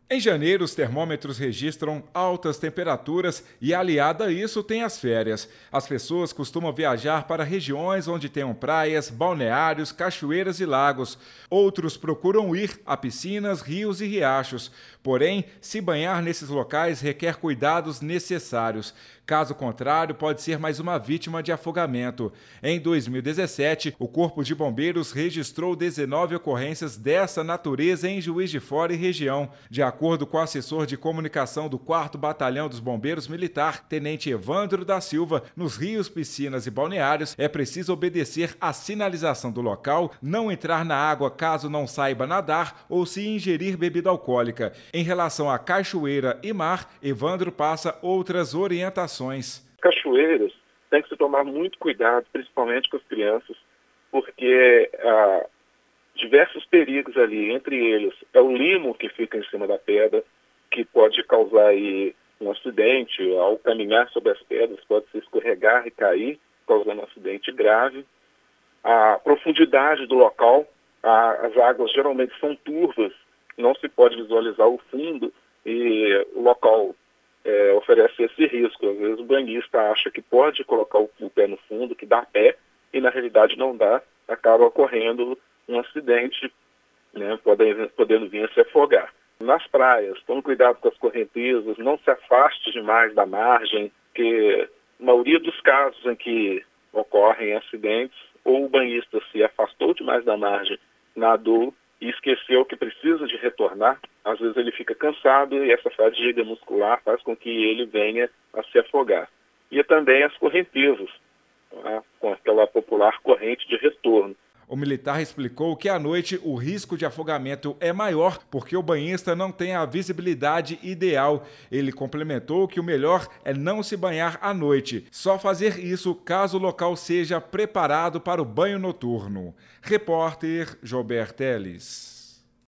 Em janeiro, os termômetros registram altas temperaturas e, aliado a isso, tem as férias. As pessoas costumam viajar para regiões onde tenham praias, balneários, cachoeiras e lagos. Outros procuram ir a piscinas, rios e riachos. Porém, se banhar nesses locais requer cuidados necessários. Caso contrário, pode ser mais uma vítima de afogamento. Em 2017, o Corpo de Bombeiros registrou 19 ocorrências dessa natureza em Juiz de Fora e região. De acordo com o assessor de comunicação do 4º Batalhão dos Bombeiros Militar, Tenente Evandro da Silva, nos rios, piscinas e balneários é preciso obedecer à sinalização do local, não entrar na água caso não saiba nadar ou se ingerir bebida alcoólica. Em relação a cachoeira e mar, Evandro passa outras orientações. Cachoeiras tem que se tomar muito cuidado, principalmente com as crianças, porque há diversos perigos ali. Entre eles é o limo que fica em cima da pedra, que pode causar aí um acidente. Ao caminhar sobre as pedras pode se escorregar e cair, causando um acidente grave. A profundidade do local, as águas geralmente são turvas, não se pode visualizar o fundo e o local oferece esse risco. Às vezes o banhista acha que pode colocar o pé no fundo, que dá pé, e na realidade não dá, acaba ocorrendo um acidente, né, podendo vir a se afogar. Nas praias, tome cuidado com as correntezas, não se afaste demais da margem, porque a maioria dos casos em que ocorrem acidentes, ou o banhista se afastou demais da margem, nadou e esqueceu que precisa de retornar. Às vezes ele fica cansado e essa fadiga muscular faz com que ele venha a se afogar. E também as correntezas, né, com aquela popular corrente de retorno. O militar explicou que à noite o risco de afogamento é maior porque o banhista não tem a visibilidade ideal. Ele complementou que o melhor é não se banhar à noite, só fazer isso caso o local seja preparado para o banho noturno. Repórter Jober Teles.